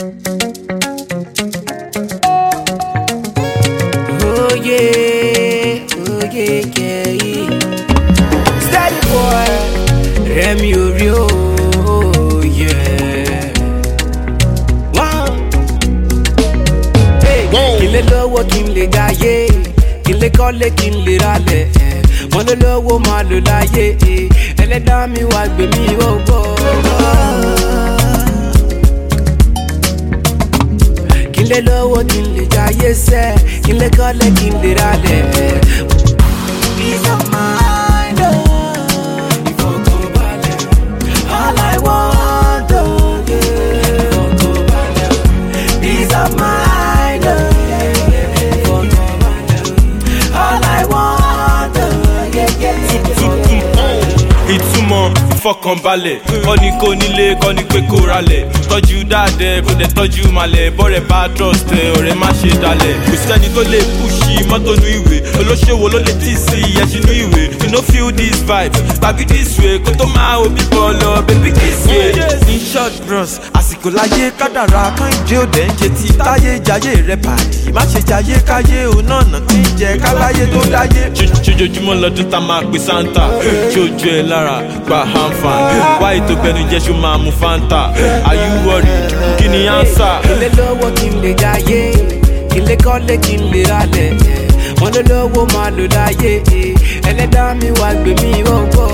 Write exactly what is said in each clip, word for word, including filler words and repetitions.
Oh yeah, oh yeah, yeah. Steady boy, Remy Orio, oh yeah. Wow. Hey, kí lè lówó kí n lè jayé, kí lè kọ́lé kí n lè ralẹ̀. Wọ́n ló lówó máa lò láyé, ẹlẹ́dàá mi wá gbé mi wọ́pọ̀. Kí lè lówó kí n lè jayé sẹ́, kí lè kọ́lé kí n lè ralẹ̀. Peace of mind, oh, ìfọ̀kànbalẹ̀. All I want, oh, yeah, ìfọ̀kànbalẹ̀. Peace of mind, oh, yeah, ìfọ̀kànbalẹ̀. All I want, oh, yeah, yeah, ìfọ̀kànbalẹ̀. Ìtumọ̀ ìfọkànbalẹ̀ kọ́ni kò nílé kọ́ni pé kó ralẹ̀ tọ́jú dáadẹ́ kó dẹ̀ tọ́jú malẹ̀ bọ́rẹ̀ bá trust ẹ ọ̀rẹ́ má ṣe dalẹ̀ kò sẹ́ni tó lè pùṣì mọ́tò nú ìwé olóṣèwò ló lè tì sí ẹṣin nú ìwé you no feel this vibe tàbí this way kó tó máa wo bíbọ̀ lọ baby this way. In short bros àsìkò láyé kádàrá kan ìjẹ́ òde ń jẹ ti táyé jayé rẹ pàdé má ṣe jayé káyé òun náà nà tí ń jẹ káláyé tó dáyé. ṣojoojúmọ́ lọ́dún tá máa pè Santa ṣojú ẹ lára gba hanfan wá ètò bẹnu jẹ́ ṣó máa mú Fanta are you worried kí ni answer. Kí lè lówó kí n lè jayé, kí lè kọ́lé kí n lè ralẹ̀. Wọ́n ló lówó máa lò láyé, ẹlẹ́dàá mi wá gbé mi wọ́pọ̀.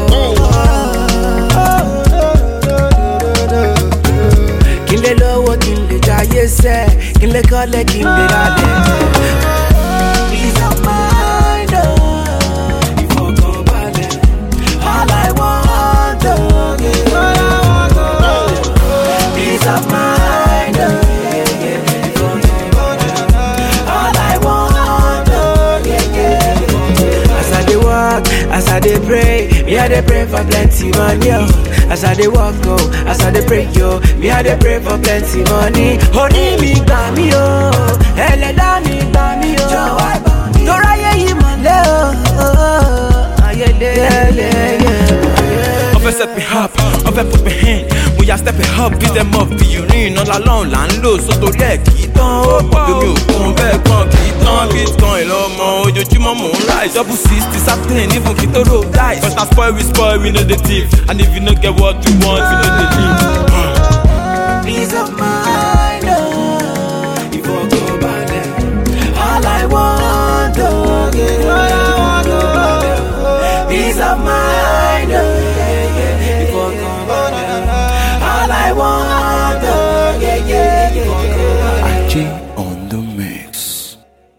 Kí lè lówó kí n lè jayé sẹ́, kí lè kọ́lé kí n lè ralẹ̀. Peace of mind, oh, ìfọ̀kànbalẹ̀. All I want, oh, yeah. Peace of mind, oh, yeah, yeah. ìfọ̀kànbalẹ̀. All I want, oh, yeah, yeah. As I dey walk, as I dey pray, me I dey pray for plenty money, oh. As I dey walk, oh, as I dey pray, yo, me I dey pray for plenty money. Orí mi gbà mí o, ẹlẹ́dàá mi gbà mí o. Jọ̀wọ́ gbà mí. Toráyé yìí mọ̀lẹ́ o, ayẹlẹ́ yẹlẹ́. Ọfẹ́ set me up, ọfẹ́ put me in. Mo ya step it up, beat them up, bí urine. All along là ń lò sótórí ẹ̀ kì í tán. Ó pọ̀ lómi òkun bẹ́ẹ̀ kan kì í tán. Bitcoin lọ́mọ ojoojúmọ́ mò ń rise. Double sixty certain, even kí tó roll dice. First na spoil we spoil we no dey thief and if you no get what you want you no dey live. Peace of mind.